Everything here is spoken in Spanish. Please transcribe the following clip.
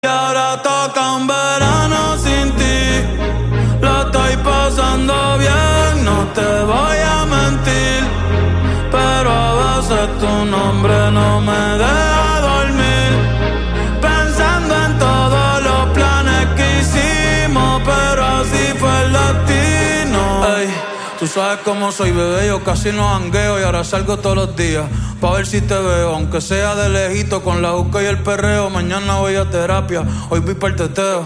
Y ahora toca un verano sin ti. Lo estoy pasando bien, no te voy a mentir, pero a veces tu nombre no me deja dormir, pensando en todos los planes que hicimos, pero así fue el destino. Ey, tú sabes cómo soy, bebé, yo casi no jangueo y ahora salgo todos los días pa' ver si te veo, aunque sea de lejito, con la juca y el perreo. Mañana voy a terapia, hoy voy pa'l teteo.